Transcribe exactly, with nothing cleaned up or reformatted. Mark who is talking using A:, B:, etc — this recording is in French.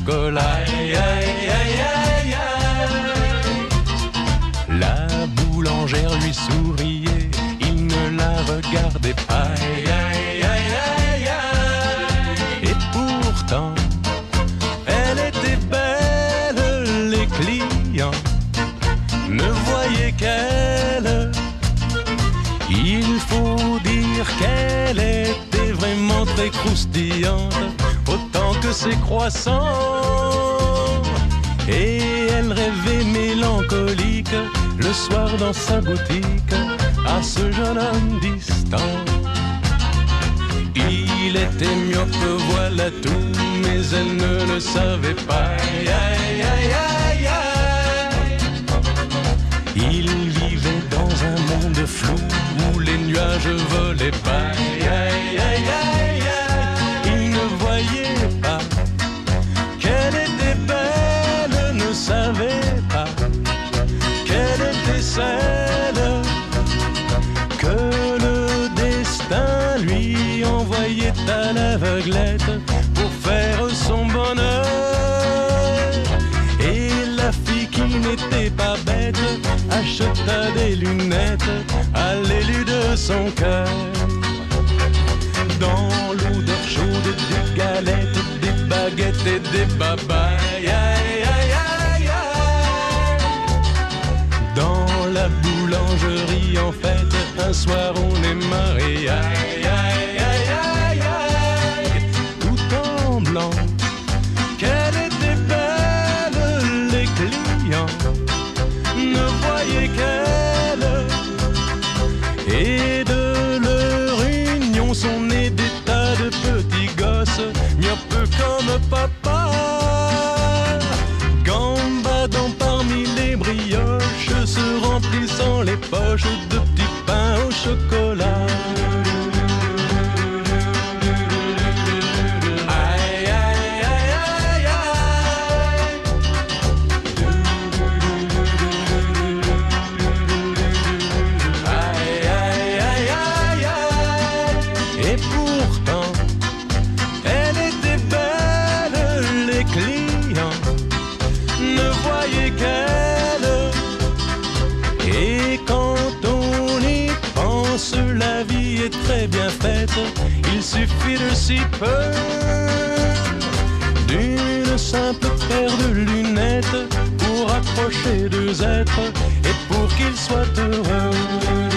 A: chocolat. Aïe, aïe, aïe, aïe, aïe. La boulangère lui souriait, il ne la regardait pas. Aïe, aïe, aïe, aïe, aïe. Et pourtant, elle était belle, les clients ne voyaient qu'elle. Il faut dire qu'elle était vraiment très croustillante, autant que ses croissants. Et elle rêvait mélancolique le soir dans sa boutique à ce jeune homme distant. Il était myope, voilà tout, mais elle ne le savait pas. Aïe, aïe, aïe, aïe, aïe. Il vivait dans un monde flou où les nuages volaient pas. Aïe, aïe, aïe, aïe, aïe. Il ne voyait pas qu'elle était belle, ne savait pas qu'elle était celle que le destin lui envoyait à l'aveuglette pour faire son bonheur. Et la fille qui n'était pas bête acheta des lunettes à l'élu de son cœur. Dans l'odeur chaude des galettes, des baguettes et des babayes. Aïe, aïe, aïe, aïe. Dans la boulangerie en fête, un soir on est mariés. Aïe, aïe, aïe, aïe, aïe. Tout en blanc, qu'elle était belle, les clients ne voyaient qu'elle. Et de leur union sont nés des tas de petits gosses, myopes comme papa, gambadant parmi les brioches, se remplissant les poches de petits pains au chocolat. Aïe, aïe, aïe, aïe, aïe. Aïe, aïe, aïe, aïe, aïe. Et pourtant, elle était belle, les clients ne voyaient qu'elle. Et quand on y pense, la vie est très bien faite. Il suffit de si peu, d'une simple paire de lunettes pour accrocher deux êtres et pour qu'ils soient heureux.